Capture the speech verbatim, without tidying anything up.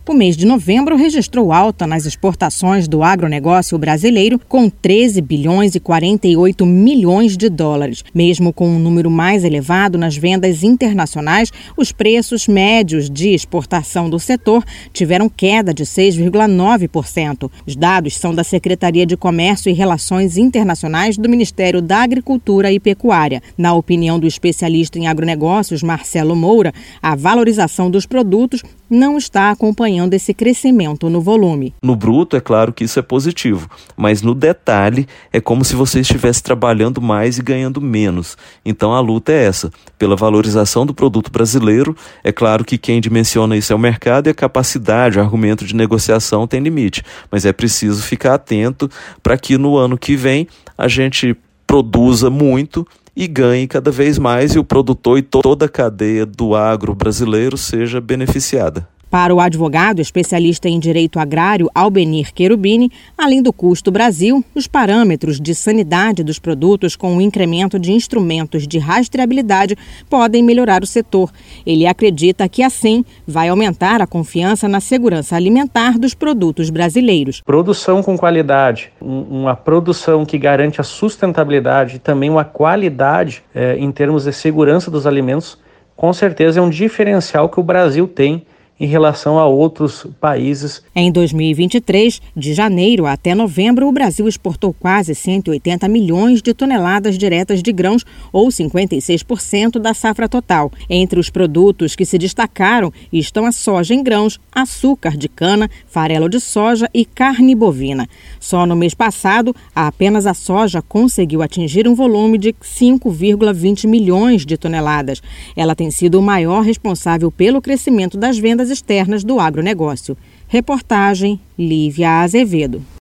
O mês de novembro registrou alta nas exportações do agronegócio brasileiro, com treze bilhões e quarenta e oito milhões de dólares. Mesmo com um número mais elevado nas vendas internacionais, os preços médios de exportação do setor tiveram queda de seis vírgula nove por cento. Os dados são da Secretaria de Comércio e Relações Internacionais do Ministério da Agricultura e Pecuária. Na opinião do especialista em agronegócios, Marcelo Moura, a valorização dos produtos não está acompanhando esse crescimento no volume. No bruto, é claro que isso é positivo, mas no detalhe é como se você estivesse trabalhando mais e ganhando menos. Então a luta é essa, pela valorização do produto brasileiro. É claro que quem dimensiona isso é o mercado e a capacidade, o argumento de negociação tem limite, mas é preciso ficar atento para que no ano que vem a gente produza muito e ganhe cada vez mais e o produtor e toda a cadeia do agro brasileiro seja beneficiada. Para o advogado especialista em direito agrário Albenir Cherubini, além do custo Brasil, os parâmetros de sanidade dos produtos com o incremento de instrumentos de rastreabilidade podem melhorar o setor. Ele acredita que assim vai aumentar a confiança na segurança alimentar dos produtos brasileiros. Produção com qualidade, uma produção que garante a sustentabilidade e também uma qualidade eh, em termos de segurança dos alimentos, com certeza é um diferencial que o Brasil tem em relação a outros países. Em dois mil e vinte e três, de janeiro até novembro, o Brasil exportou quase cento e oitenta milhões de toneladas diretas de grãos, ou cinquenta e seis por cento da safra total. Entre os produtos que se destacaram estão a soja em grãos, açúcar de cana, farelo de soja e carne bovina. Só no mês passado, apenas a soja conseguiu atingir um volume de cinco vírgula vinte milhões de toneladas. Ela tem sido o maior responsável pelo crescimento das vendas externas do agronegócio. Reportagem Lívia Azevedo.